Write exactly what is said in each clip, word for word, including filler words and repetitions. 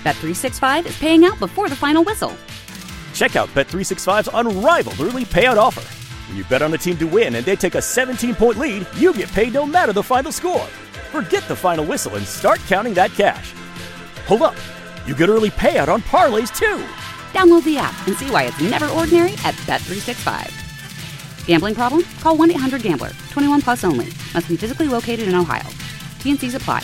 Bet three sixty-five is paying out before the final whistle. Check out Bet three sixty-five's unrivaled early payout offer. When you bet on a team to win and they take a seventeen-point lead, you get paid no matter the final score. Forget the final whistle and start counting that cash. Hold up. You get early payout on parlays, too. Download the app and see why it's never ordinary at Bet three sixty-five. Gambling problem? Call one eight hundred gambler. twenty-one plus only. Must be physically located in Ohio. T N Cs apply.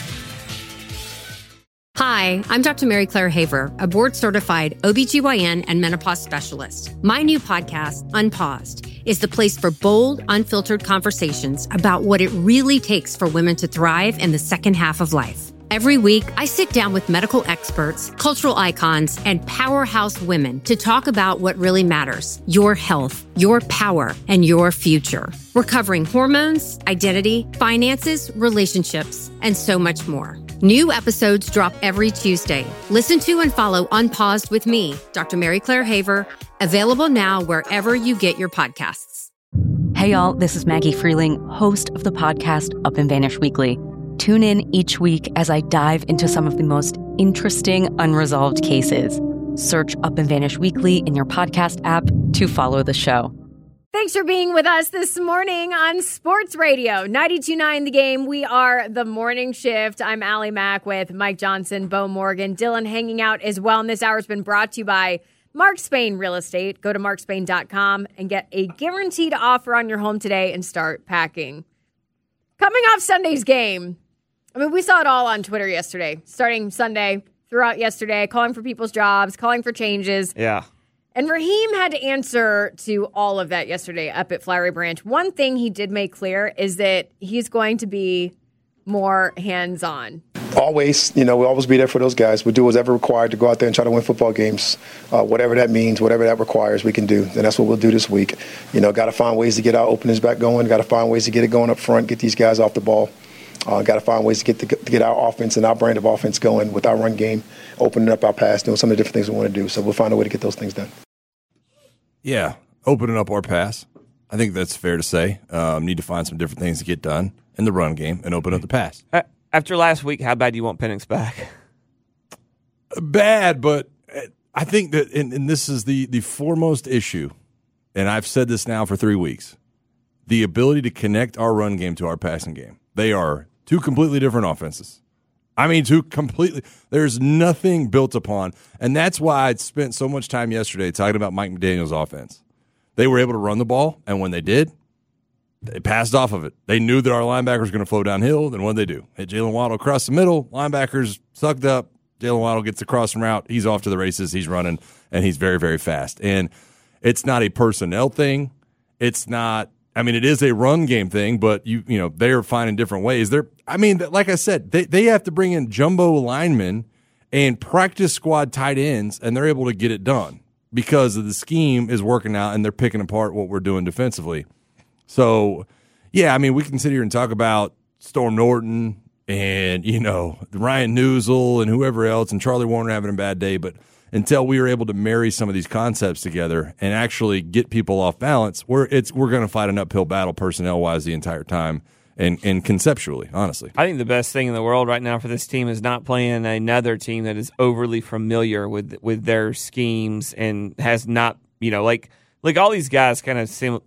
Hi, I'm Doctor Mary Claire Haver, a board-certified O B G Y N and menopause specialist. My new podcast, Unpaused, is the place for bold, unfiltered conversations about what it really takes for women to thrive in the second half of life. Every week, I sit down with medical experts, cultural icons, and powerhouse women to talk about what really matters: your health, your power, and your future. We're covering hormones, identity, finances, relationships, and so much more. New episodes drop every Tuesday. Listen to and follow Unpaused with me, Doctor Mary Claire Haver, available now wherever you get your podcasts. Hey y'all, this is Maggie Freeling, host of the podcast Up and Vanish Weekly. Tune in each week as I dive into some of the most interesting unresolved cases. Search Up and Vanish Weekly in your podcast app to follow the show. Thanks for being with us this morning on Sports Radio ninety-two point nine The Game. We are the Morning Shift. I'm Allie Mack with Mike Johnson, Bo Morgan, Dylan hanging out as well. And this hour has been brought to you by Mark Spain Real Estate. Go to mark spain dot com and get a guaranteed offer on your home today and start packing. Coming off Sunday's game, I mean, we saw it all on Twitter yesterday, starting Sunday, throughout yesterday, calling for people's jobs, calling for changes. Yeah. And Raheem had to answer to all of that yesterday up at Flowery Branch. One thing he did make clear is that he's going to be more hands-on. Always, you know, we'll always be there for those guys. We'll do whatever required to go out there and try to win football games. Uh, whatever that means, whatever that requires, we can do. And that's what we'll do this week. You know, got to find ways to get our openings back going. Got to find ways to get it going up front, get these guys off the ball. Uh, got to find ways to get the, to get our offense and our brand of offense going with our run game, opening up our pass, doing some of the different things we want to do. So we'll find a way to get those things done. Yeah, opening up our pass. I think that's fair to say. Um, need to find some different things to get done in the run game and open up the pass. After last week, how bad do you want Penix back? Bad, but I think that, and, and this is the, the foremost issue, and I've said this now for three weeks, the ability to connect our run game to our passing game. They are two completely different offenses. I mean, two completely – there's nothing built upon, and that's why I spent so much time yesterday talking about Mike McDaniel's offense. They were able to run the ball, and when they did, they passed off of it. They knew that our linebackers were going to flow downhill, then what did they do? Hit Jalen Waddle across the middle, linebackers sucked up, Jalen Waddle gets across the route, he's off to the races, he's running, and he's very, very fast. And it's not a personnel thing. It's not – I mean, it is a run game thing, but you you know they're finding different ways. They're, I mean, like I said, they, they have to bring in jumbo linemen and practice squad tight ends, and they're able to get it done because of the scheme is working out, and they're picking apart what we're doing defensively. So, yeah, I mean, we can sit here and talk about Storm Norton and, you know, Ryan Newsel and whoever else and Charlie Warner having a bad day, but until we were able to marry some of these concepts together and actually get people off balance, we're it's we're going to fight an uphill battle personnel-wise the entire time and, and conceptually, honestly. I think the best thing in the world right now for this team is not playing another team that is overly familiar with with their schemes and has not, you know, like like all these guys kind of seem.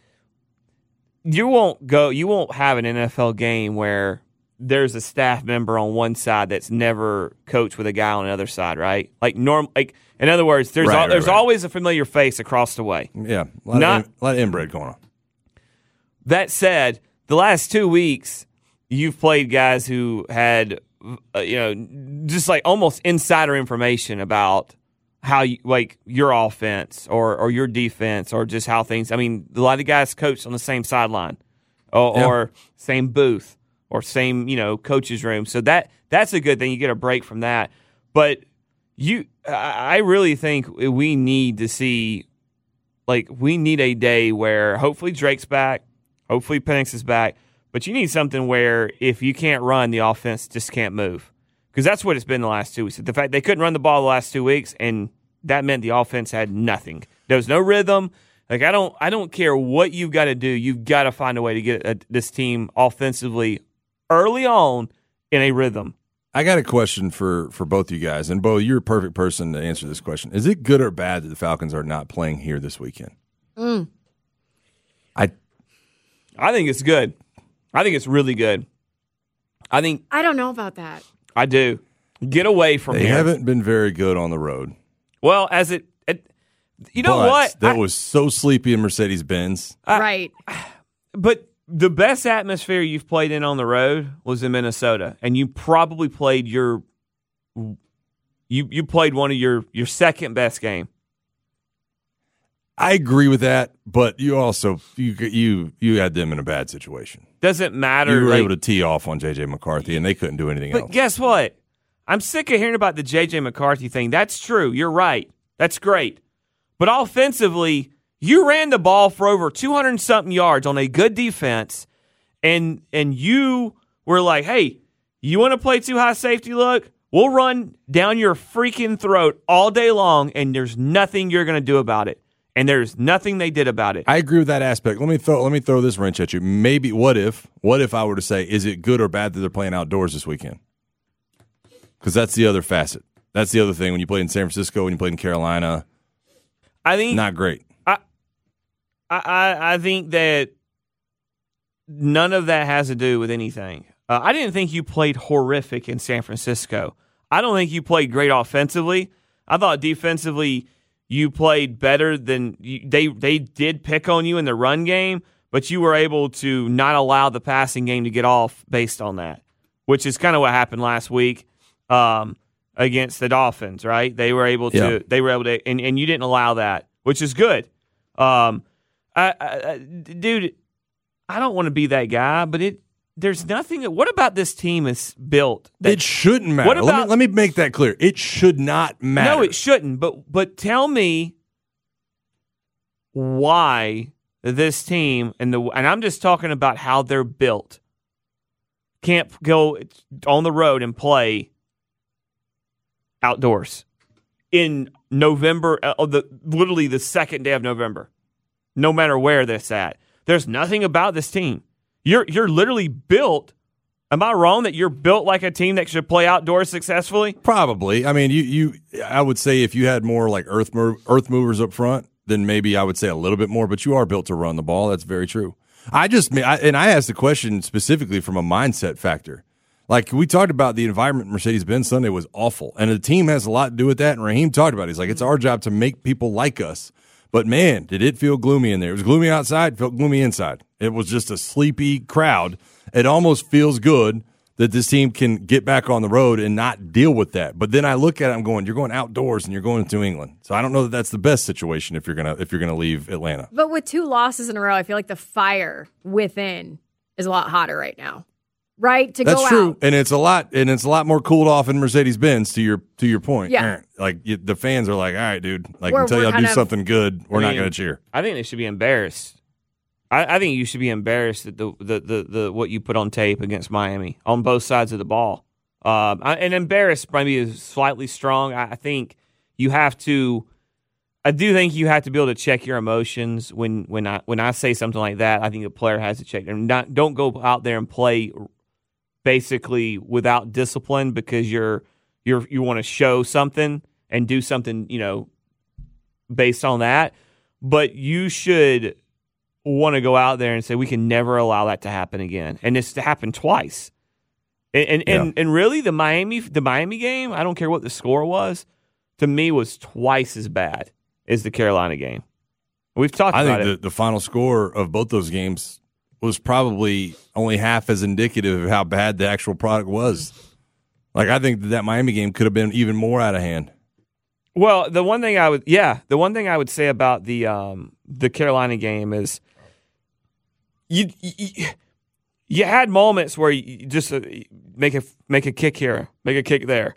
You won't go. You won't have an N F L game where there's a staff member on one side that's never coached with a guy on the other side, right? Like norm, like in other words, there's right, al- right, there's right. always a familiar face across the way. Yeah, a lot, Not, of, in, a lot of inbred going on. That said, the last two weeks you've played guys who had, uh, you know, just like almost insider information about how you like your offense or or your defense or just how things. I mean, a lot of guys coached on the same sideline or, yeah. or same booth. Or same, you know, coach's room. So that that's a good thing. You get a break from that. But you, I really think we need to see, like, we need a day where hopefully Drake's back, hopefully Penix is back. But you need something where if you can't run, the offense just can't move. Because that's what it's been the last two weeks. The fact they couldn't run the ball the last two weeks, and that meant the offense had nothing. There was no rhythm. Like I don't, I don't care what you've got to do. You've got to find a way to get a, this team offensively early on in a rhythm. I got a question for, for both you guys. And, Bo, you're a perfect person to answer this question. Is it good or bad that the Falcons are not playing here this weekend? Mm. I I think it's good. I think it's really good. I think I don't know about that. I do. Get away from They here. haven't been very good on the road. Well, as it, it you know But what? That I- was so sleepy in Mercedes-Benz. I- right. But the best atmosphere you've played in on the road was in Minnesota, and you probably played your you you played one of your your second best game. I agree with that, but you also you you you had them in a bad situation. Doesn't matter. You were like- able to tee off on J J McCarthy, and they couldn't do anything But else. guess what? I'm sick of hearing about the J J McCarthy thing. That's true. You're right. That's great. But offensively, you ran the ball for over two hundred something yards on a good defense, and and you were like, hey, you want to play too high safety look? We'll run down your freaking throat all day long, and there's nothing you're going to do about it. And there's nothing they did about it. I agree with that aspect. Let me throw let me throw this wrench at you. Maybe what if what if I were to say, is it good or bad that they're playing outdoors this weekend? Because that's the other facet. That's the other thing. When you played in San Francisco, when you played in Carolina, I think not great. I, I I think that none of that has to do with anything. Uh, I didn't think you played horrific in San Francisco. I don't think you played great offensively. I thought defensively you played better than you, they. They did pick on you in the run game, but you were able to not allow the passing game to get off based on that, which is kind of what happened last week um, against the Dolphins. Right? They were able to. Yeah. They were able to, and, and you didn't allow that, which is good. Um, I, I, I, dude, I don't want to be that guy, but it. There's nothing. What about this team is built? That, It shouldn't matter. What let, me, about- let me make that clear. It should not matter. No, it shouldn't. But but tell me why this team and the and I'm just talking about how they're built can't go on the road and play outdoors in November. Uh, the literally the second day of November, no matter where this at. There's nothing about this team. You're you're literally built. Am I wrong that you're built like a team that should play outdoors successfully? Probably. I mean, you, you. I would say if you had more like earth mov- earth movers up front, then maybe I would say a little bit more. But you are built to run the ball. That's very true. I just I, and I asked the question specifically from a mindset factor. Like we talked about, the environment Mercedes-Benz Sunday was awful, and the team has a lot to do with that. And Raheem talked about it. He's like, it's our job to make people like us. But man, did it feel gloomy in there? It was gloomy outside, felt gloomy inside. It was just a sleepy crowd. It almost feels good that this team can get back on the road and not deal with that. But then I look at it, I'm going, you're going outdoors and you're going to New England. So I don't know that that's the best situation if you're gonna if you're gonna leave Atlanta. But with two losses in a row, I feel like the fire within is a lot hotter right now. Right? To That's go true, out. and it's a lot, and it's a lot more cooled off in Mercedes-Benz. To your to your point, Yeah. like you, the fans are like, all right, dude, like We're- until we're y'all do kind of- something good, we're I not mean, going to cheer. I think they should be embarrassed. I, I think you should be embarrassed at the, the, the, the what you put on tape against Miami on both sides of the ball. Um, I, and embarrassed maybe is slightly strong. I, I think you have to. I do think you have to be able to check your emotions when when I when I say something like that. I think a player has to check them. Not don't go out there and play basically without discipline because you're you're you want to show something and do something, you know, based on that. But you should want to go out there and say we can never allow that to happen again, and it's to happen twice. And and, Yeah. and and really, the Miami the Miami game, I don't care what the score was, to me was twice as bad as the Carolina game. We've talked I about think it. the, the final score of both those games was probably only half as indicative of how bad the actual product was. Like, I think that, that Miami game could have been even more out of hand. Well, the one thing I would, yeah, the one thing I would say about the um, the Carolina game is you you, you had moments where you just uh, make a make a kick here, make a kick there.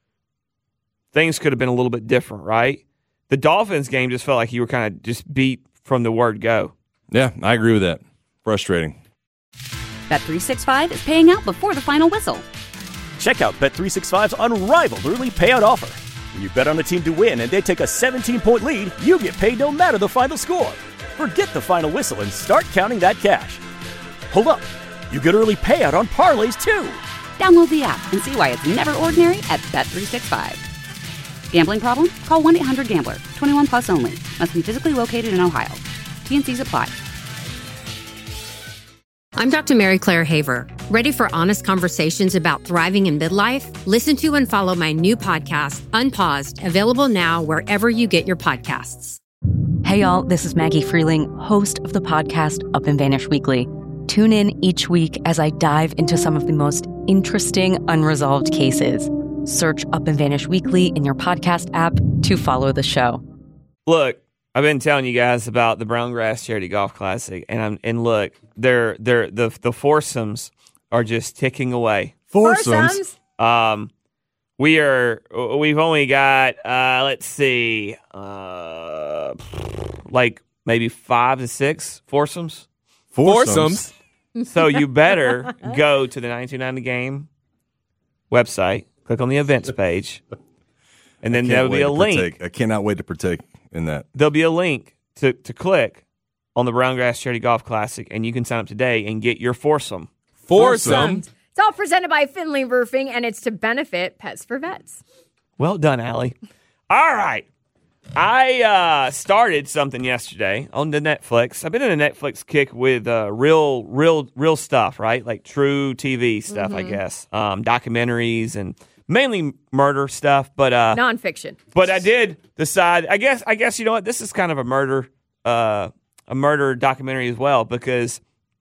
Things could have been a little bit different, right? The Dolphins game just felt like you were kind of just beat from the word go. Yeah, I agree with that. Frustrating. Bet three sixty-five is paying out before the final whistle. Check out Bet three sixty-five's unrivaled early payout offer. When you bet on a team to win and they take a seventeen-point lead, you get paid no matter the final score. Forget the final whistle and start counting that cash. Hold up. You get early payout on parlays, too. Download the app and see why it's never ordinary at Bet three sixty-five. Gambling problem? Call one eight hundred gambler. twenty-one plus only. Must be physically located in Ohio. T N Cs apply. I'm Doctor Mary Claire Haver. Ready for honest conversations about thriving in midlife? Listen to and follow my new podcast, Unpaused, available now wherever you get your podcasts. Hey y'all, this is Maggie Freeling, host of the podcast Up and Vanish Weekly. Tune in each week as I dive into some of the most interesting unresolved cases. Search Up and Vanish Weekly in your podcast app to follow the show. Look, I've been telling you guys about the Brown Grass Charity Golf Classic, and I'm and look, they're they're the the foursomes are just ticking away. Foursomes. Um, we are we've only got uh, let's see, uh, like maybe five to six foursomes. Foursomes. So you better go to the nine two nine The Game website, click on the events page, and then there'll be a link. Partake. I cannot wait to partake in that. There'll be a link to, to click on the Brown Grass Charity Golf Classic, and you can sign up today and get your foursome. Foursome. It's all presented by Finley Roofing, and it's to benefit Pets for Vets. Well done, Allie. All right. I uh, started something yesterday on the Netflix. I've been in a Netflix kick with uh, real, real, real stuff, right? Like true T V stuff, mm-hmm. I guess. Um, documentaries and mainly murder stuff, but uh, nonfiction. But I did decide. I guess. I guess you know what? This is kind of a murder, uh, a murder documentary as well, because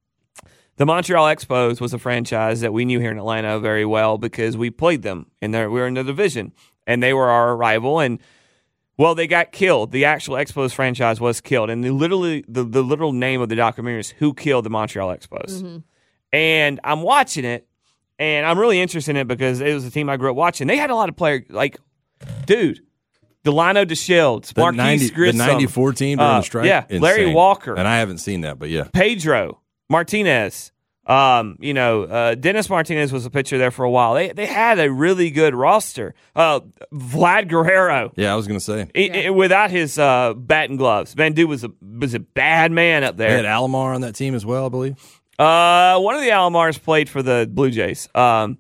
the Montreal Expos was a franchise that we knew here in Atlanta very well because we played them, and we were in the division, and they were our rival. And well, they got killed. The actual Expos franchise was killed, and the literally the, the literal name of the documentary is "Who Killed the Montreal Expos?" Mm-hmm. And I'm watching it. And I'm really interested in it because it was a team I grew up watching. They had a lot of players, like, dude, Delano DeShields, Marquise Grissom. The ninety-four team during uh, the strike? Yeah, Insane. Larry Walker. And I haven't seen that, but yeah. Pedro Martinez. Um, you know, uh, Dennis Martinez was a pitcher there for a while. They they had a really good roster. Uh, Vlad Guerrero. Yeah, I was going to say. It, yeah. it, without his uh, bat and gloves. Man, dude was a, was a bad man up there. They had Alomar on that team as well, I believe. Uh, one of the Alomars played for the Blue Jays. Um,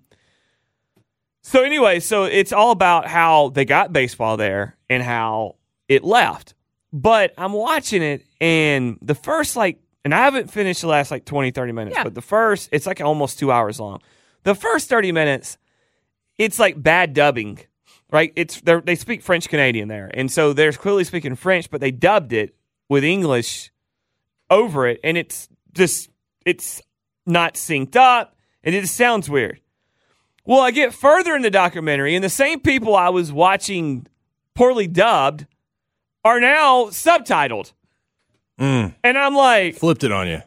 so anyway, so it's all about how they got baseball there and how it left. But I'm watching it, and the first, like, and I haven't finished the last, like, twenty, thirty minutes, yeah. but the first, it's like almost two hours long. The first thirty minutes, it's like bad dubbing, right? It's they speak French-Canadian there, and so they're clearly speaking French, but they dubbed it with English over it, and it's just... It's not synced up, and it just sounds weird. Well, I get further in the documentary, and the same people I was watching poorly dubbed are now subtitled. Mm. And I'm like... Flipped it on you.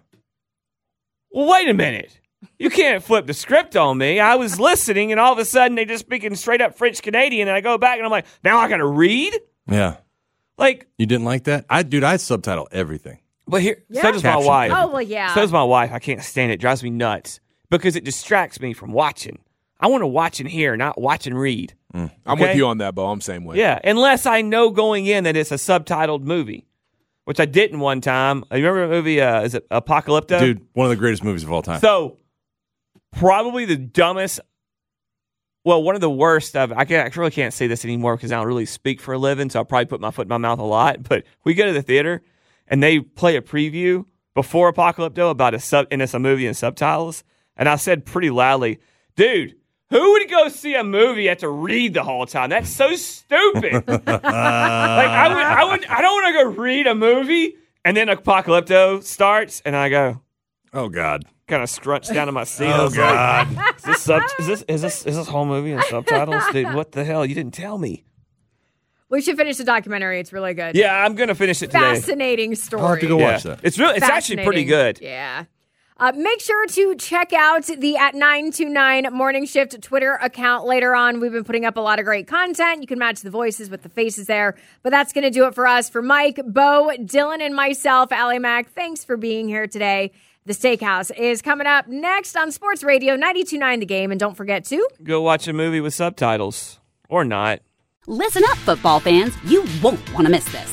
Well, wait a minute. You can't flip the script on me. I was listening, and all of a sudden, they just speaking straight up French-Canadian, and I go back, and I'm like, now I got to read? Yeah. Like... You didn't like that? I Dude, I subtitle everything. But here, yeah. so does my Caption wife. Oh, well, yeah. So does my wife. I can't stand it. It drives me nuts because it distracts me from watching. I want to watch and hear, not watch and read. Mm. I'm okay? with you on that, Bo. I'm the same way. Yeah, unless I know going in that it's a subtitled movie, which I didn't one time. You remember the movie, uh, is it Apocalypto? Dude, one of the greatest movies of all time. So, probably the dumbest, well, one of the worst of, I, can't, I really can't say this anymore because I don't really speak for a living, so I'll probably put my foot in my mouth a lot, but we go to the theater, and they play a preview before Apocalypto about a sub, and it's a movie in subtitles. And I said pretty loudly, dude, who would go see a movie you have to read the whole time? That's so stupid. like I would, I would, I don't want to go read a movie and then Apocalypto starts and I go, oh God, kind of scrunch down to my seat. Oh God, like, is this sub? Is this is this is this whole movie in subtitles, dude? What the hell? You didn't tell me. We should finish the documentary. It's really good. Yeah, I'm gonna finish it today. Fascinating story. I'll have to go yeah. watch that. It's really, it's actually pretty good. Yeah. Uh, make sure to check out the at nine two nine Morning Shift Twitter account later on. We've been putting up a lot of great content. You can match the voices with the faces there. But that's going to do it for us. For Mike, Bo, Dylan, and myself, Allie Mack, thanks for being here today. The Steakhouse is coming up next on Sports Radio ninety-two point nine The Game. And don't forget to go watch a movie with subtitles. Or not. Listen up, football fans. You won't want to miss this.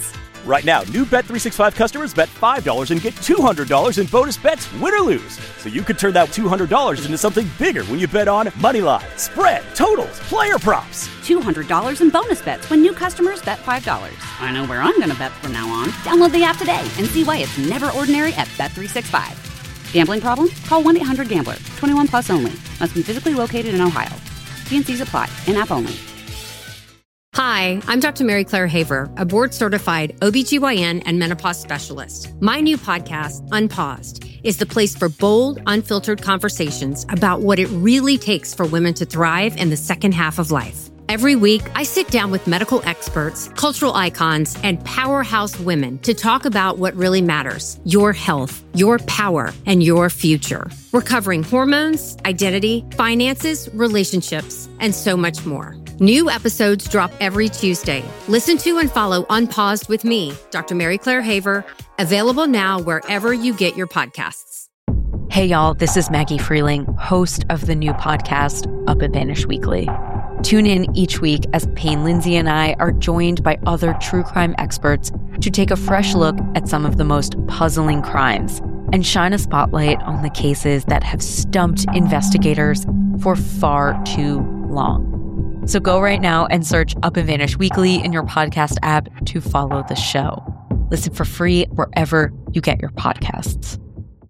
Right now, new Bet three sixty-five customers bet five dollars and get two hundred dollars in bonus bets, win or lose. So you could turn that two hundred dollars into something bigger when you bet on money line, spread, totals, player props. two hundred dollars in bonus bets when new customers bet five dollars. I know where I'm going to bet from now on. Download the app today and see why it's never ordinary at Bet three sixty-five. Gambling problem? Call one eight hundred gambler. twenty-one plus only. Must be physically located in Ohio. T and C's apply. In-app only. Hi, I'm Doctor Mary Claire Haver, a board-certified O B G Y N and menopause specialist. My new podcast, Unpaused, is the place for bold, unfiltered conversations about what it really takes for women to thrive in the second half of life. Every week, I sit down with medical experts, cultural icons, and powerhouse women to talk about what really matters: your health, your power, and your future. We're covering hormones, identity, finances, relationships, and so much more. New episodes drop every Tuesday. Listen to and follow Unpaused with me, Doctor Mary Claire Haver, available now wherever you get your podcasts. Hey, y'all, this is Maggie Freeling, host of the new podcast, Up and Vanish Weekly. Tune in each week as Payne Lindsay and I are joined by other true crime experts to take a fresh look at some of the most puzzling crimes and shine a spotlight on the cases that have stumped investigators for far too long. So go right now and search Up and Vanish Weekly in your podcast app to follow the show. Listen for free wherever you get your podcasts.